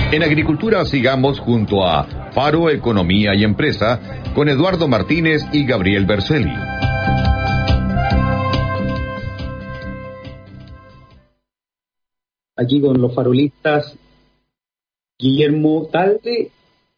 En agricultura sigamos junto a Faro Economía y Empresa con Eduardo Martínez y Gabriel Berceli. Aquí con los farolistas Guillermo Talde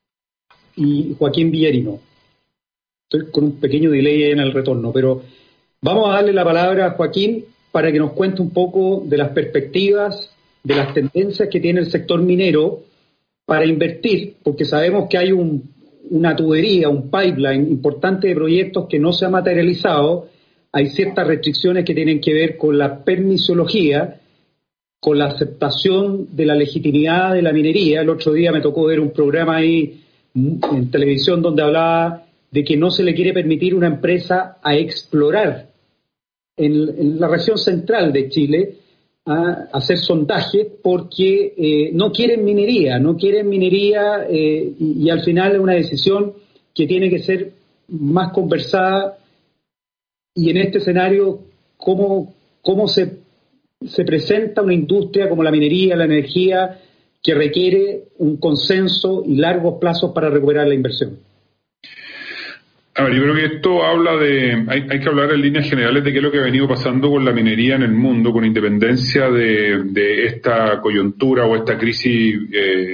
y Joaquín Villarino. Estoy con un pequeño delay en el retorno, pero vamos a darle la palabra a Joaquín para que nos cuente un poco de las perspectivas, de las tendencias que tiene el sector minero para invertir, porque sabemos que hay una tubería, un pipeline importante de proyectos que no se ha materializado. Hay ciertas restricciones que tienen que ver con la permisología, con la aceptación de la legitimidad de la minería. El otro día me tocó ver un programa ahí en televisión donde hablaba de que no se le quiere permitir a una empresa a explorar en la región central de Chile, a hacer sondajes porque no quieren minería y al final es una decisión que tiene que ser más conversada. Y en este escenario, ¿cómo se presenta una industria como la minería, la energía, que requiere un consenso y largos plazos para recuperar la inversión? A ver, yo creo que esto habla hay que hablar en líneas generales de qué es lo que ha venido pasando con la minería en el mundo, con independencia de esta coyuntura o esta crisis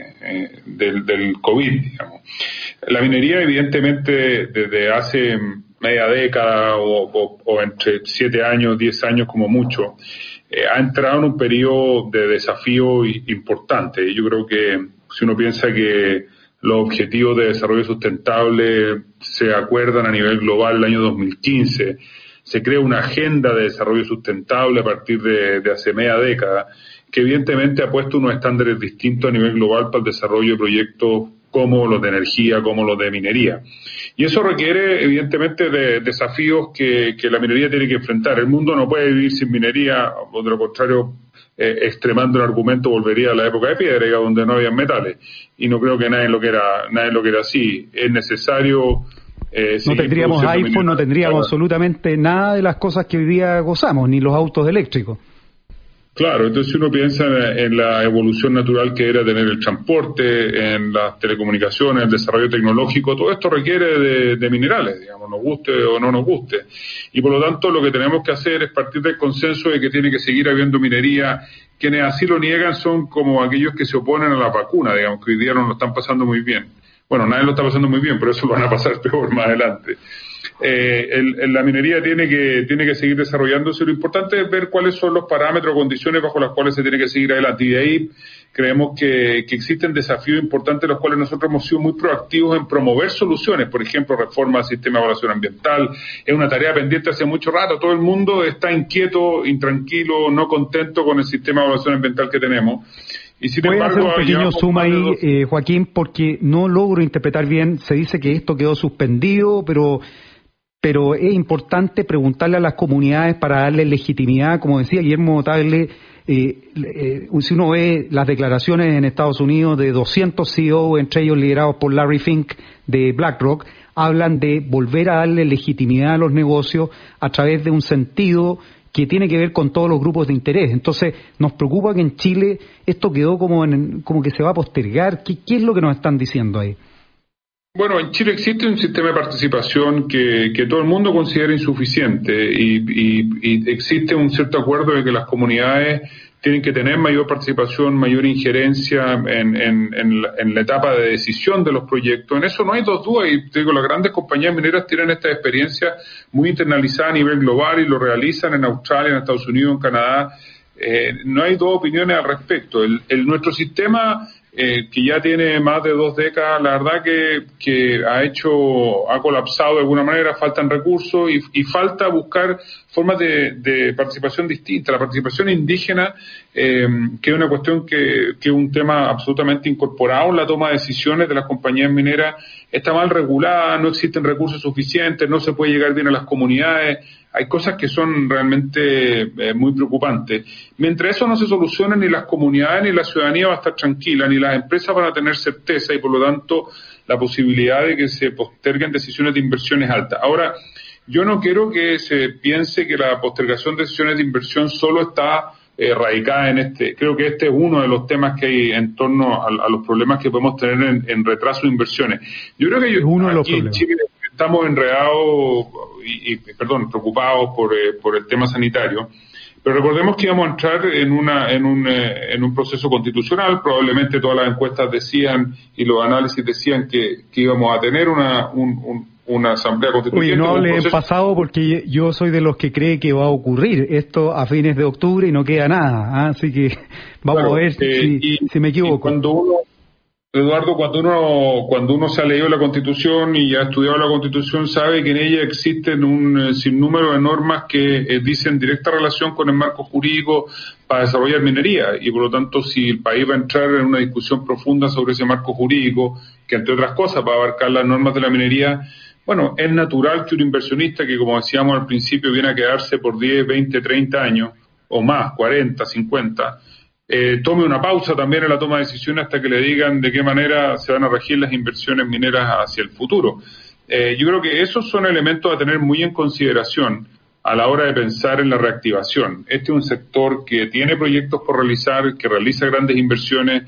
del COVID, digamos. La minería, evidentemente, desde hace media década o entre 7 años, 10 años como mucho, ha entrado en un periodo de desafío importante. Yo creo que si uno piensa que los objetivos de desarrollo sustentable se acuerdan a nivel global el año 2015, se crea una agenda de desarrollo sustentable a partir de hace media década, que evidentemente ha puesto unos estándares distintos a nivel global para el desarrollo de proyectos como los de energía, como los de minería. Y eso requiere, evidentemente, de desafíos que la minería tiene que enfrentar. El mundo no puede vivir sin minería, o de lo contrario, extremando el argumento, volvería a la época de piedra, donde no había metales. Y no creo que nadie lo quiera así. Es necesario... no tendríamos iPhone, minería. No tendríamos absolutamente nada de las cosas que hoy día gozamos, ni los autos eléctricos. Claro, entonces uno piensa en la evolución natural que era tener el transporte, en las telecomunicaciones, el desarrollo tecnológico, todo esto requiere de minerales, digamos, nos guste o no nos guste. Y por lo tanto lo que tenemos que hacer es partir del consenso de que tiene que seguir habiendo minería. Quienes así lo niegan son como aquellos que se oponen a la vacuna, digamos, que hoy día no lo están pasando muy bien. Bueno, nadie lo está pasando muy bien, pero eso lo van a pasar peor más adelante. La minería tiene que seguir desarrollándose. Lo importante es ver cuáles son los parámetros o condiciones bajo las cuales se tiene que seguir adelante. Y de ahí creemos que existen desafíos importantes, los cuales nosotros hemos sido muy proactivos en promover soluciones. Por ejemplo, reforma del sistema de evaluación ambiental. Es una tarea pendiente hace mucho rato. Todo el mundo está inquieto, intranquilo, no contento con el sistema de evaluación ambiental que tenemos. Y sin Voy embargo, a hacer un pequeño zoom ahí, Joaquín, porque no logro interpretar bien. Se dice que esto quedó suspendido, pero es importante preguntarle a las comunidades para darle legitimidad. Como decía Guillermo Tagle, si uno ve las declaraciones en Estados Unidos de 200 CEO, entre ellos liderados por Larry Fink de BlackRock, hablan de volver a darle legitimidad a los negocios a través de un sentido que tiene que ver con todos los grupos de interés. Entonces, nos preocupa que en Chile esto quedó como que se va a postergar. ¿Qué es lo que nos están diciendo ahí? Bueno, en Chile existe un sistema de participación que todo el mundo considera insuficiente y existe un cierto acuerdo de que las comunidades tienen que tener mayor participación, mayor injerencia en la etapa de decisión de los proyectos. En eso no hay dos dudas y te digo, las grandes compañías mineras tienen esta experiencia muy internalizada a nivel global y lo realizan en Australia, en Estados Unidos, en Canadá. No hay dos opiniones al respecto. Nuestro sistema que ya tiene más de 2 décadas, la verdad que ha colapsado de alguna manera, faltan recursos y falta buscar formas de participación distinta. La participación indígena, que es una cuestión que es un tema absolutamente incorporado en la toma de decisiones de las compañías mineras, está mal regulada, no existen recursos suficientes, no se puede llegar bien a las comunidades. Hay cosas que son realmente muy preocupantes. Mientras eso no se solucione, ni las comunidades ni la ciudadanía va a estar tranquila, ni las empresas van a tener certeza y por lo tanto la posibilidad de que se posterguen decisiones de inversión es alta. Ahora, yo no quiero que se piense que la postergación de decisiones de inversión solo está radicada en este. Creo que este es uno de los temas que hay en torno a los problemas que podemos tener en retraso de inversiones. Yo creo que aquí en Chile estamos enredados preocupados por el tema sanitario. Pero recordemos que íbamos a entrar en un proceso constitucional. Probablemente todas las encuestas decían y los análisis decían que íbamos a tener una asamblea constituyente. Oye, no hable en pasado porque yo soy de los que cree que va a ocurrir esto a fines de octubre y no queda nada. Así que vamos a ver si me equivoco. Eduardo, cuando uno se ha leído la Constitución y ha estudiado la Constitución, sabe que en ella existen un sinnúmero de normas que dicen directa relación con el marco jurídico para desarrollar minería, y por lo tanto, si el país va a entrar en una discusión profunda sobre ese marco jurídico, que entre otras cosas va a abarcar las normas de la minería, bueno, es natural que un inversionista que, como decíamos al principio, viene a quedarse por 10, 20, 30 años, o más, 40, 50, tome una pausa también en la toma de decisiones hasta que le digan de qué manera se van a regir las inversiones mineras hacia el futuro. Yo creo que esos son elementos a tener muy en consideración a la hora de pensar en la reactivación. Este es un sector que tiene proyectos por realizar, que realiza grandes inversiones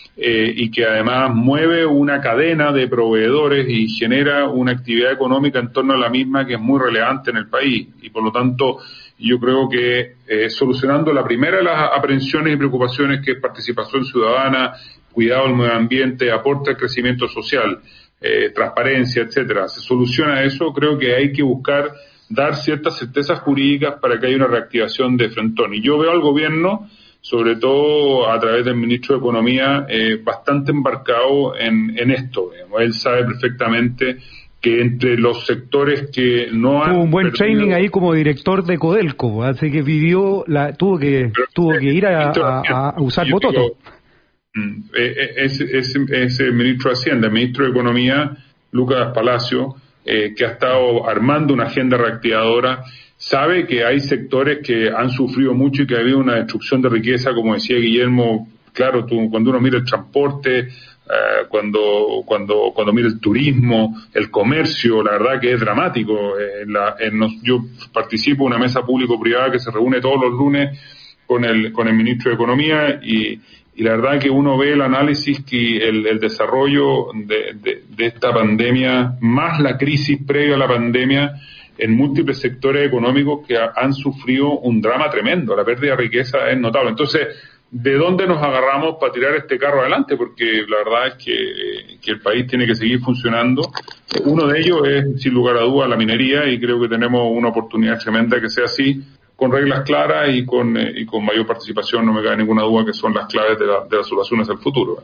y que además mueve una cadena de proveedores y genera una actividad económica en torno a la misma que es muy relevante en el país, y por lo tanto yo creo que solucionando la primera de las aprehensiones y preocupaciones, que es participación ciudadana, cuidado del medio ambiente, aporte al crecimiento social, transparencia, etcétera, se soluciona eso. Creo que hay que buscar dar ciertas certezas jurídicas para que haya una reactivación de Frentón. Y yo veo al gobierno, sobre todo a través del ministro de Economía, bastante embarcado en esto. Él sabe perfectamente que entre los sectores que no han... Tuvo un buen training ahí como director de Codelco, así que tuvo que ir a usar bototo. Ese ministro de Hacienda, el ministro de Economía, Lucas Palacio, que ha estado armando una agenda reactivadora, sabe que hay sectores que han sufrido mucho y que ha habido una destrucción de riqueza, como decía Guillermo. Claro, cuando uno mira el transporte, cuando mira el turismo, el comercio, la verdad que es dramático. Yo participo en una mesa público-privada que se reúne todos los lunes con el ministro de Economía, y la verdad que uno ve el análisis que el desarrollo de esta pandemia, más la crisis previa a la pandemia, en múltiples sectores económicos que han sufrido un drama tremendo. La pérdida de riqueza es notable. Entonces, ¿de dónde nos agarramos para tirar este carro adelante? Porque la verdad es que el país tiene que seguir funcionando. Uno de ellos es, sin lugar a dudas, la minería, y creo que tenemos una oportunidad tremenda que sea así, con reglas claras y con mayor participación. No me cabe ninguna duda que son las claves de las soluciones del futuro.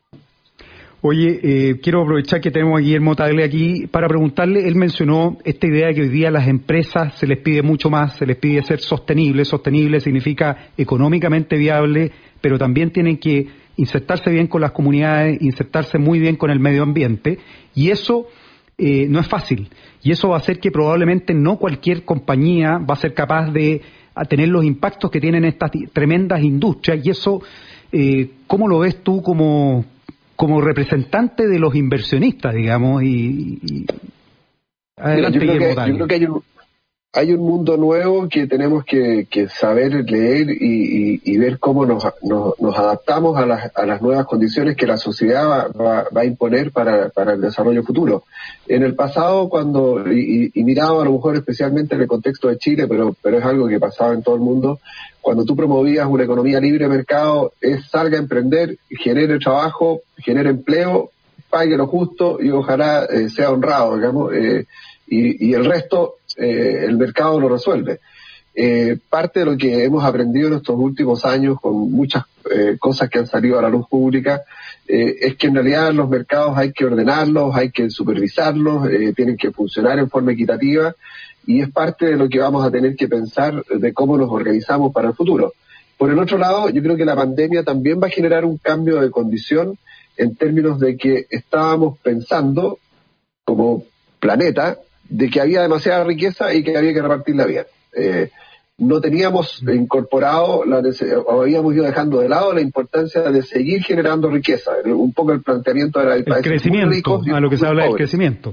Oye, quiero aprovechar que tenemos a Guillermo Tagle aquí para preguntarle. Él mencionó esta idea de que hoy día a las empresas se les pide mucho más, se les pide ser sostenible. Sostenible significa económicamente viable, pero también tienen que insertarse bien con las comunidades, insertarse muy bien con el medio ambiente, y eso no es fácil, y eso va a hacer que probablemente no cualquier compañía va a ser capaz de tener los impactos que tienen estas tremendas industrias. Y eso, ¿cómo lo ves tú como representante de los inversionistas, digamos? Adelante, yo creo que hay un mundo nuevo que tenemos que saber leer y ver cómo nos adaptamos a las nuevas condiciones que la sociedad va a imponer para el desarrollo futuro. En el pasado, y mirado a lo mejor especialmente en el contexto de Chile, pero es algo que pasaba en todo el mundo, cuando tú promovías una economía libre de mercado, salga a emprender, genere trabajo, genere empleo, pague lo justo y ojalá sea honrado, digamos, y el resto el mercado lo resuelve. Parte de lo que hemos aprendido en estos últimos años, con muchas cosas que han salido a la luz pública, es que en realidad los mercados hay que ordenarlos, hay que supervisarlos, tienen que funcionar en forma equitativa, y es parte de lo que vamos a tener que pensar de cómo nos organizamos para el futuro. Por el otro lado, yo creo que la pandemia también va a generar un cambio de condición en términos de que estábamos pensando como planeta de que había demasiada riqueza y que había que repartirla bien. No teníamos incorporado, o habíamos ido dejando de lado la importancia de seguir generando riqueza. Un poco el planteamiento era el país crecimiento, a lo que se habla del crecimiento.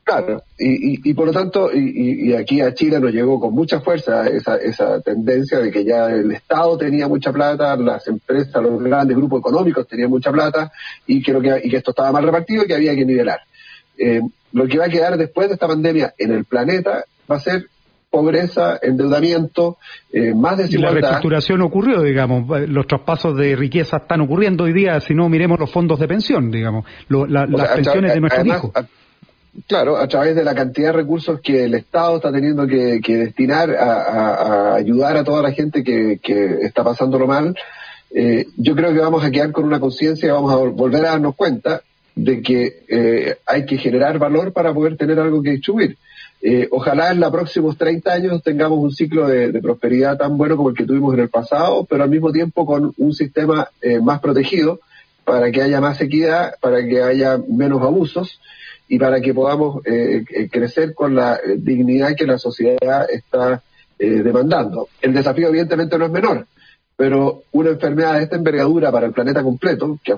Claro, y por lo tanto, y aquí a Chile nos llegó con mucha fuerza esa tendencia de que ya el Estado tenía mucha plata, las empresas, los grandes grupos económicos tenían mucha plata, y que esto estaba mal repartido y que había que nivelar. Lo que va a quedar después de esta pandemia en el planeta va a ser pobreza, endeudamiento, más desigualdad. Y la reestructuración ocurrió, digamos, los traspasos de riqueza están ocurriendo hoy día, si no miremos los fondos de pensión, digamos, las pensiones de nuestros hijos. Claro, a través de la cantidad de recursos que el Estado está teniendo que destinar a ayudar a toda la gente que está pasándolo mal, yo creo que vamos a quedar con una conciencia y vamos a volver a darnos cuenta de que hay que generar valor para poder tener algo que distribuir. Ojalá en los próximos 30 años tengamos un ciclo de prosperidad tan bueno como el que tuvimos en el pasado, pero al mismo tiempo con un sistema más protegido, para que haya más equidad, para que haya menos abusos, y para que podamos crecer con la dignidad que la sociedad está demandando. El desafío evidentemente no es menor, pero una enfermedad de esta envergadura para el planeta completo, que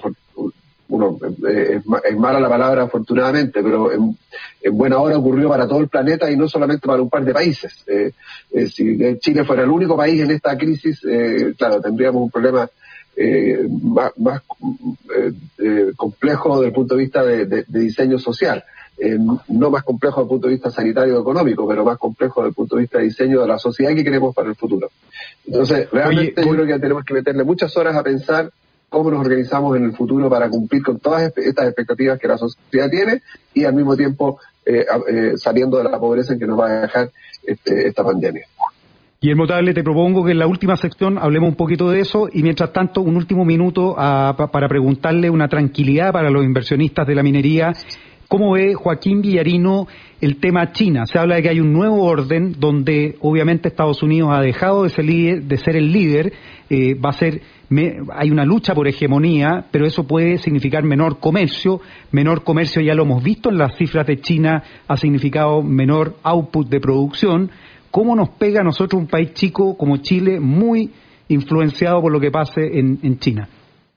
es mala la palabra afortunadamente, pero en buena hora ocurrió para todo el planeta y no solamente para un par de países. Si Chile fuera el único país en esta crisis, claro, tendríamos un problema más complejo desde el punto de vista de diseño social, no más complejo desde el punto de vista sanitario o económico, pero más complejo desde el punto de vista de diseño de la sociedad que queremos para el futuro. Entonces, realmente yo creo que tenemos que meterle muchas horas a pensar cómo nos organizamos en el futuro para cumplir con todas estas expectativas que la sociedad tiene y al mismo tiempo saliendo de la pobreza en que nos va a dejar esta pandemia. Guillermo Tagle, te propongo que en la última sección hablemos un poquito de eso y mientras tanto un último minuto para preguntarle una tranquilidad para los inversionistas de la minería. ¿Cómo ve Joaquín Villarino el tema China? Se habla de que hay un nuevo orden donde obviamente Estados Unidos ha dejado de ser el líder, hay una lucha por hegemonía, pero eso puede significar menor comercio ya lo hemos visto en las cifras de China, ha significado menor output de producción. ¿Cómo nos pega a nosotros un país chico como Chile, muy influenciado por lo que pase en China?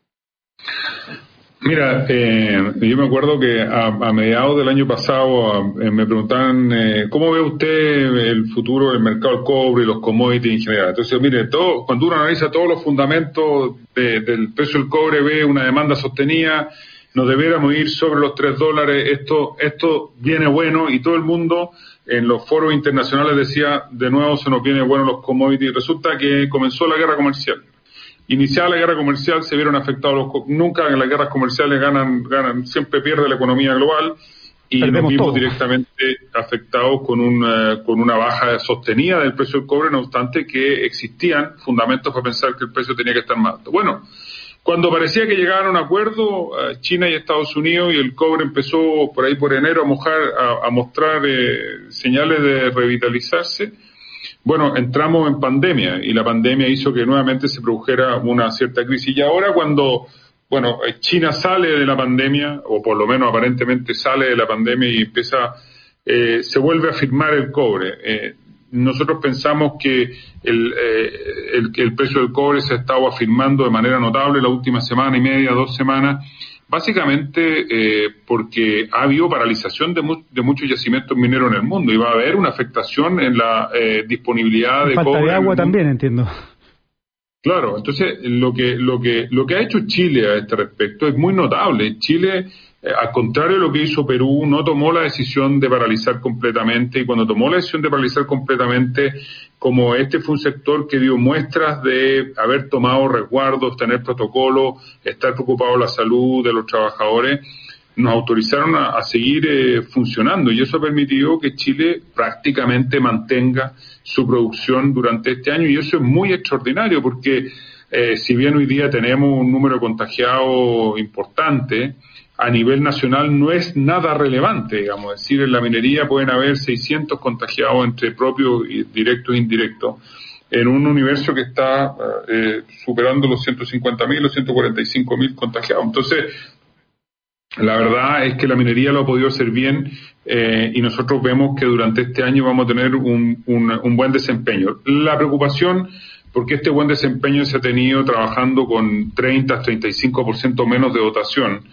Mira, yo me acuerdo que a mediados del año pasado me preguntaban ¿cómo ve usted el futuro del mercado del cobre y los commodities en general? Entonces, mire, cuando uno analiza todos los fundamentos del precio del cobre, ve una demanda sostenida, nos debiéramos ir sobre los $3, esto viene bueno, y todo el mundo en los foros internacionales decía, de nuevo se nos viene bueno los commodities. Resulta que comenzó la guerra comercial. Iniciada la guerra comercial, se vieron afectados nunca en las guerras comerciales ganan, siempre pierde la economía global, y nos vimos directamente afectados con una baja sostenida del precio del cobre, no obstante que existían fundamentos para pensar que el precio tenía que estar más alto. Bueno, cuando parecía que llegaban a un acuerdo, China y Estados Unidos, y el cobre empezó por ahí por enero a mostrar señales de revitalizarse, bueno, entramos en pandemia y la pandemia hizo que nuevamente se produjera una cierta crisis. Y ahora cuando, China sale de la pandemia, o por lo menos aparentemente sale de la pandemia y se vuelve a firmar el cobre. Nosotros pensamos que el precio del cobre se ha estado afirmando de manera notable la última semana y media, 2 semanas, básicamente porque ha habido paralización de muchos yacimientos mineros en el mundo y va a haber una afectación en la disponibilidad de cobre. Falta de agua también, entiendo. Claro, entonces lo que ha hecho Chile a este respecto es muy notable. Chile, al contrario de lo que hizo Perú, no tomó la decisión de paralizar completamente, y cuando tomó la decisión de paralizar completamente, como este fue un sector que dio muestras de haber tomado resguardos, tener protocolos, estar preocupado de la salud de los trabajadores, nos autorizaron a seguir funcionando, y eso ha permitido que Chile prácticamente mantenga su producción durante este año, y eso es muy extraordinario porque si bien hoy día tenemos un número de contagiados importante, a nivel nacional no es nada relevante, digamos. Es decir, en la minería pueden haber 600 contagiados entre propios, directos e indirectos, en un universo que está superando los 150.000 o 145.000 contagiados. Entonces, la verdad es que la minería lo ha podido hacer bien, y nosotros vemos que durante este año vamos a tener un buen desempeño. La preocupación, porque este buen desempeño se ha tenido trabajando con 30-35% menos de dotación,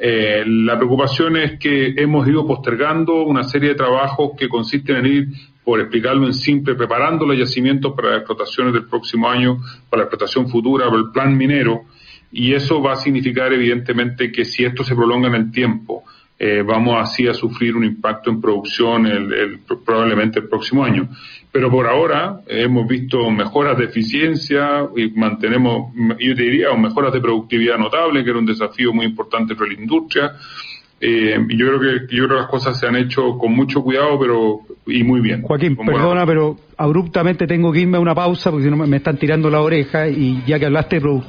La preocupación es que hemos ido postergando una serie de trabajos que consisten en ir, por explicarlo en simple, preparando los yacimientos para las explotaciones del próximo año, para la explotación futura, para el plan minero, y eso va a significar evidentemente que si esto se prolonga en el tiempo, vamos así a sufrir un impacto en producción probablemente el próximo año. Pero por ahora hemos visto mejoras de eficiencia y mantenemos, yo te diría, mejoras de productividad notable, que era un desafío muy importante para la industria. Y yo creo que las cosas se han hecho con mucho cuidado, y muy bien. Joaquín, perdona, pero abruptamente tengo que irme a una pausa porque si no me están tirando la oreja, y ya que hablaste de productividad